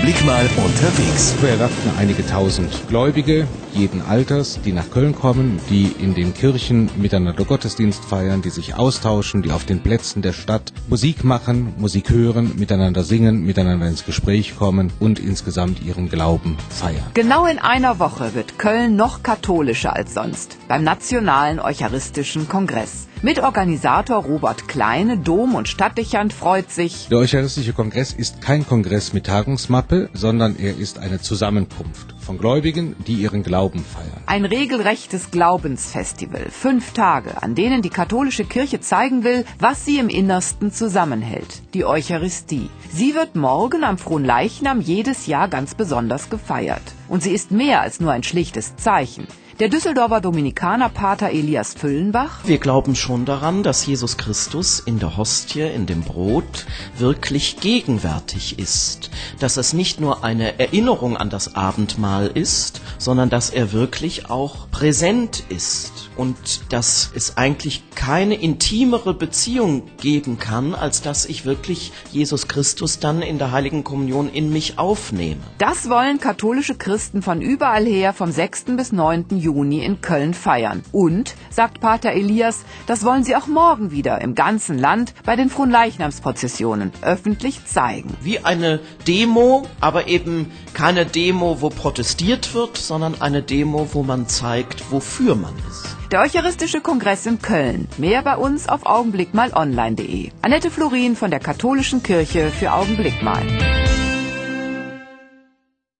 Augenblick mal unterwegs. Wir erwarten einige tausend Gläubige jeden Alters, die nach Köln kommen, die in den Kirchen miteinander Gottesdienst feiern, die sich austauschen, die auf den Plätzen der Stadt Musik machen, Musik hören, miteinander singen, miteinander ins Gespräch kommen und insgesamt ihren Glauben feiern. Genau in einer Woche wird Köln noch katholischer als sonst beim Nationalen Eucharistischen Kongress. Mitorganisator Robert Kleine, Dom- und Stadtdechant, freut sich. Der Eucharistische Kongress ist kein Kongress mit Tagungsmappe, sondern er ist eine Zusammenkunft von Gläubigen, die ihren Glauben feiern. Ein regelrechtes Glaubensfestival, 5 Tage, an denen die katholische Kirche zeigen will, was sie im Innersten zusammenhält, die Eucharistie. Sie wird morgen am Fronleichnam jedes Jahr ganz besonders gefeiert. Und sie ist mehr als nur ein schlichtes Zeichen. Der Düsseldorfer Dominikanerpater Elias Füllenbach: Wir glauben schon daran, dass Jesus Christus in der Hostie, in dem Brot, wirklich gegenwärtig ist. Dass es nicht nur eine Erinnerung an das Abendmahl ist, sondern dass er wirklich auch präsent ist. Und dass es eigentlich keine intimere Beziehung geben kann, als dass ich wirklich Jesus Christus dann in der Heiligen Kommunion in mich aufnehme. Das wollen katholische Christen von überall her vom 6. bis 9. Juni in Köln feiern. Und, sagt Pater Elias, das wollen sie auch morgen wieder im ganzen Land bei den Fronleichnamsprozessionen öffentlich zeigen. Wie eine Demo, aber eben keine Demo, wo protestiert wird, sondern eine Demo, wo man zeigt, wofür man ist. Der Eucharistische Kongress in Köln. Mehr bei uns auf augenblickmalonline.de. Annette Florin von der Katholischen Kirche für Augenblick mal.